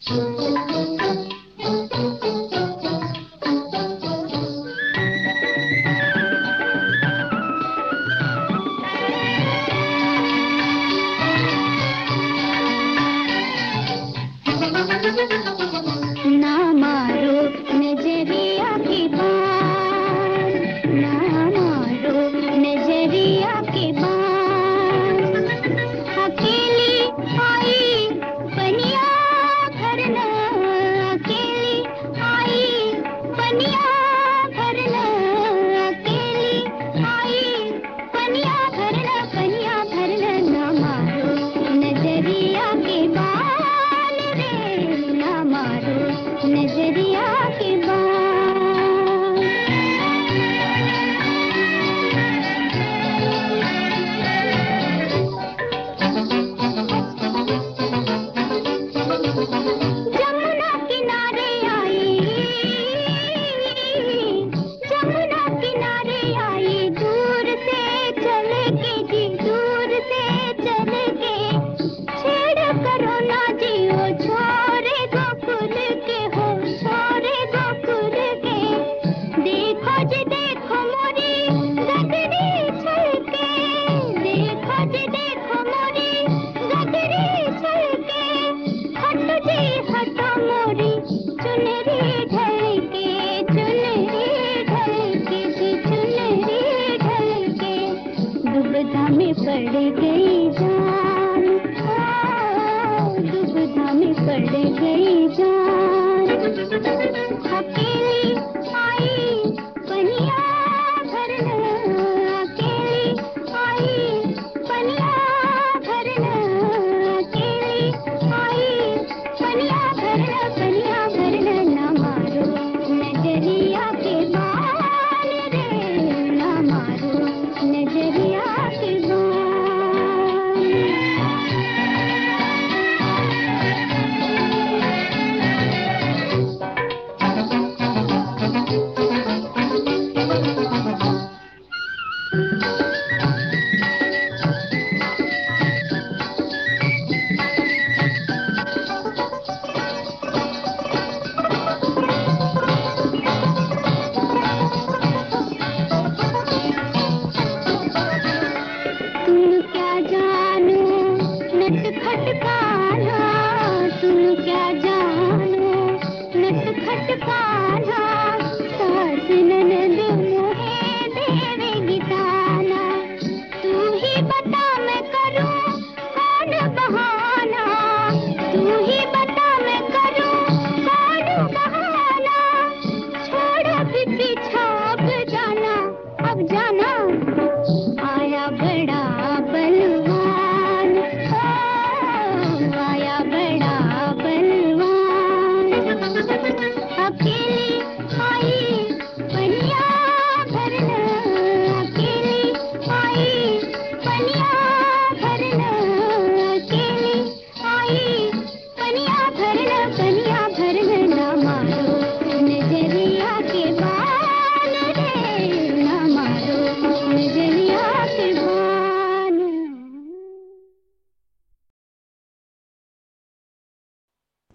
ना मारो नजरिया की बात, ना मारो नजरिया की बात। अकेली आई बनिया भरना, अकेली आई बनिया भरना, अकेली आई बनिया भरना, बनिया भरना। ना मारो नजरिया की बात रे, ना मारो नजरिया की बात। जमुना किनारे आई, जमुना किनारे आई, दूर से चले के जी, दूर से चले के। छेड़ करो ना जी ओ छोरे गोकुल के, हो छोरे गोकुल के। देखो जी देखो मोरी गगरी छलके, देखो जी देखो मोरी गगरी छलके। हटो जी हटो मोरी चुनरी ढलके, चुनरी ढलके जी, चुनरी ढलके। दुविधा में पड़ गई जान, दुविधा में पड़ गई जान। अकेली